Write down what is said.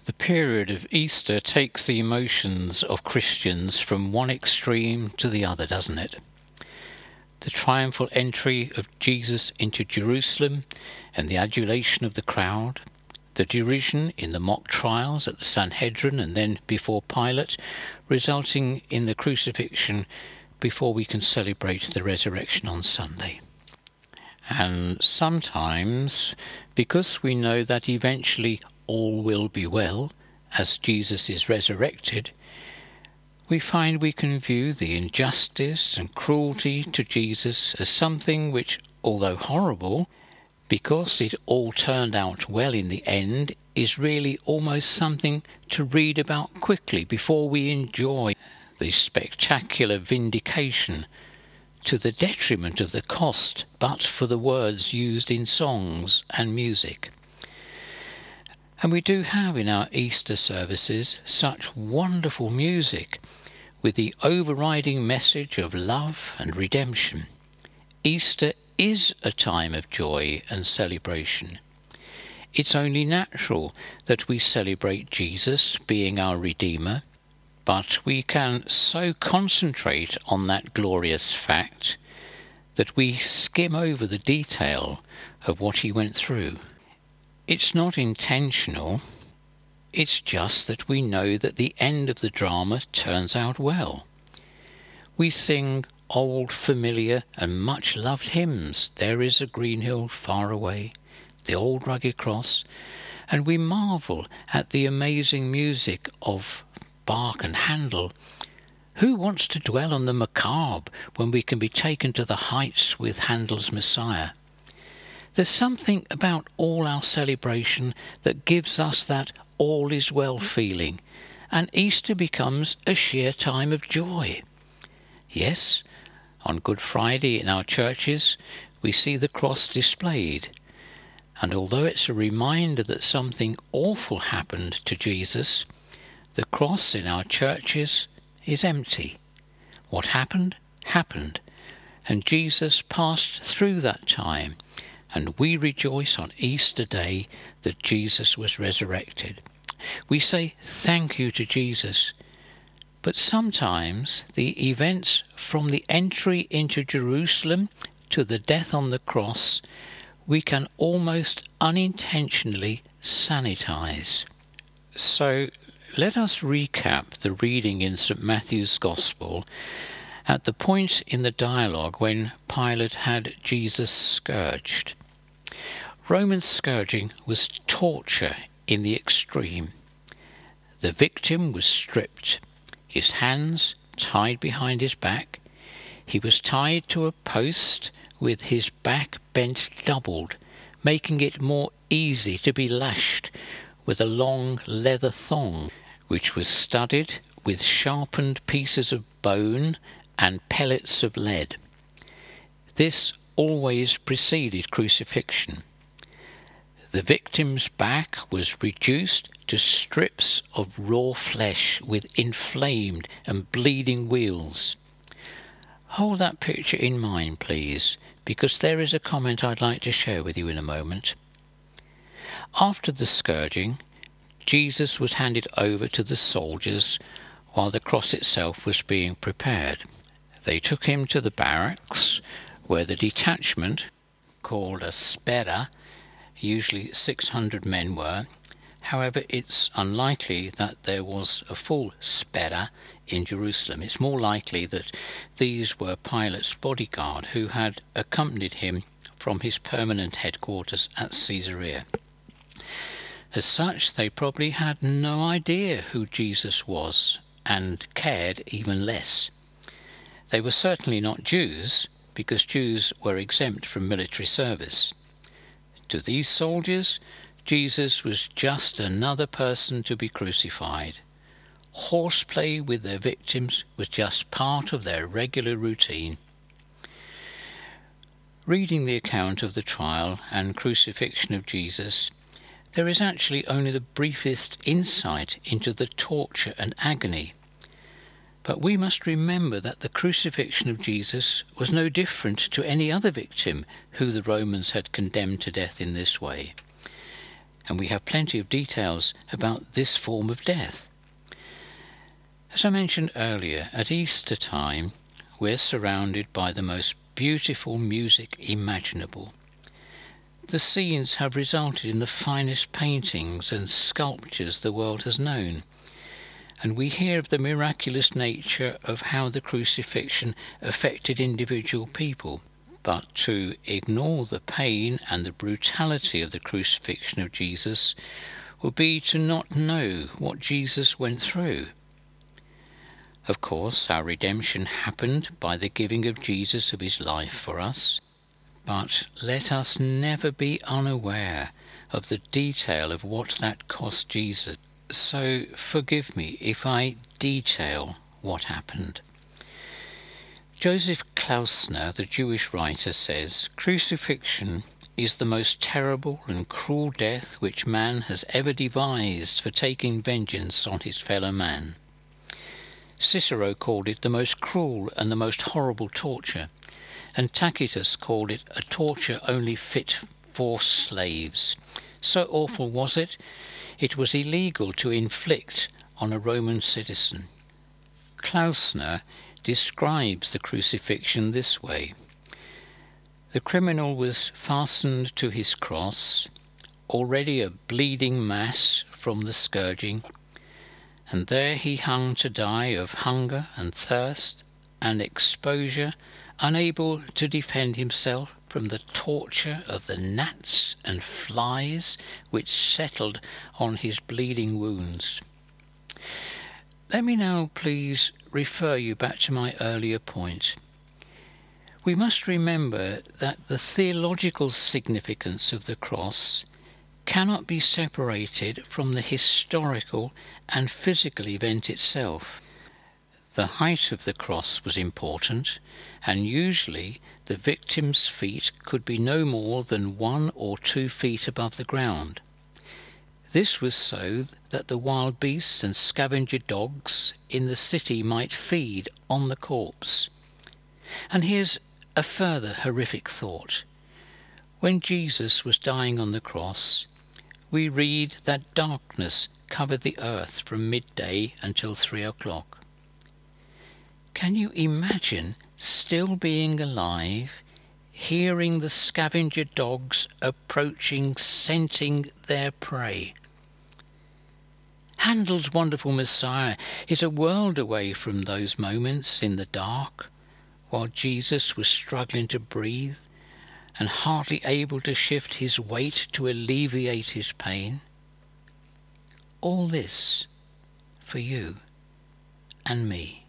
The period of Easter takes the emotions of Christians from one extreme to the other, doesn't it? The triumphal entry of Jesus into Jerusalem and the adulation of the crowd, the derision in the mock trials at the Sanhedrin and then before Pilate, resulting in the crucifixion before we can celebrate the resurrection on Sunday. And sometimes, because we know that eventually all will be well, as Jesus is resurrected, we find we can view the injustice and cruelty to Jesus as something which, although horrible, because it all turned out well in the end, is really almost something to read about quickly before we enjoy the spectacular vindication, to the detriment of the cost but for the words used in songs and music. And we do have in our Easter services such wonderful music with the overriding message of love and redemption. Easter is a time of joy and celebration. It's only natural that we celebrate Jesus being our Redeemer, but we can so concentrate on that glorious fact that we skim over the detail of what he went through. It's not intentional, it's just that we know that the end of the drama turns out well. We sing old, familiar and much-loved hymns, "There is a green hill far away," "The old rugged cross," and we marvel at the amazing music of Bach and Handel. Who wants to dwell on the macabre when we can be taken to the heights with Handel's Messiah? There's something about all our celebration that gives us that all is well feeling, and Easter becomes a sheer time of joy. Yes, on Good Friday in our churches we see the cross displayed, and although it's a reminder that something awful happened to Jesus, the cross in our churches is empty. What happened, happened, and Jesus passed through that time, and we rejoice on Easter Day that Jesus was resurrected. We say thank you to Jesus, but sometimes the events from the entry into Jerusalem to the death on the cross we can almost unintentionally sanitize. So let us recap the reading in St. Matthew's Gospel at the point in the dialogue when Pilate had Jesus scourged. Roman scourging was torture in the extreme. The victim was stripped, his hands tied behind his back. He was tied to a post with his back bent doubled, making it more easy to be lashed with a long leather thong, which was studded with sharpened pieces of bone and pellets of lead. This always preceded crucifixion. The victim's back was reduced to strips of raw flesh with inflamed and bleeding wheals. Hold that picture in mind, please, because there is a comment I'd like to share with you in a moment. After the scourging, Jesus was handed over to the soldiers while the cross itself was being prepared. They took him to the barracks, where the detachment, called a spera, usually 600 men were. However, it's unlikely that there was a full spera in Jerusalem. It's more likely that these were Pilate's bodyguard who had accompanied him from his permanent headquarters at Caesarea. As such, they probably had no idea who Jesus was and cared even less. They were certainly not Jews, because Jews were exempt from military service. To these soldiers, Jesus was just another person to be crucified. Horseplay with their victims was just part of their regular routine. Reading the account of the trial and crucifixion of Jesus, there is actually only the briefest insight into the torture and agony. But we must remember that the crucifixion of Jesus was no different to any other victim who the Romans had condemned to death in this way. and we have plenty of details about this form of death. As I mentioned earlier, at Easter time, we're surrounded by the most beautiful music imaginable. The scenes have resulted in the finest paintings and sculptures the world has known, and we hear of the miraculous nature of how the crucifixion affected individual people. But to ignore the pain and the brutality of the crucifixion of Jesus would be to not know what Jesus went through. Of course, our redemption happened by the giving of Jesus of his life for us, but let us never be unaware of the detail of what that cost Jesus. So forgive me if I detail what happened. Joseph Klausner, the Jewish writer, says, "Crucifixion is the most terrible and cruel death which man has ever devised for taking vengeance on his fellow man." Cicero called it the most cruel and the most horrible torture, and Tacitus called it a torture only fit for slaves. So awful was it, it was illegal to inflict on a Roman citizen. Klausner describes the crucifixion this way: the criminal was fastened to his cross, already a bleeding mass from the scourging, and there he hung to die of hunger and thirst and exposure, unable to defend himself from the torture of the gnats and flies which settled on his bleeding wounds. Let me now please refer you back to my earlier point. We must remember that the theological significance of the cross cannot be separated from the historical and physical event itself. The height of the cross was important, and usually the victim's feet could be no more than 1 or 2 feet above the ground. This was so that the wild beasts and scavenger dogs in the city might feed on the corpse. And here's a further horrific thought. When Jesus was dying on the cross, we read that darkness covered the earth from midday until 3 o'clock. Can you imagine still being alive, hearing the scavenger dogs approaching, scenting their prey? Handel's wonderful Messiah is a world away from those moments in the dark, while Jesus was struggling to breathe and hardly able to shift his weight to alleviate his pain. All this for you and me.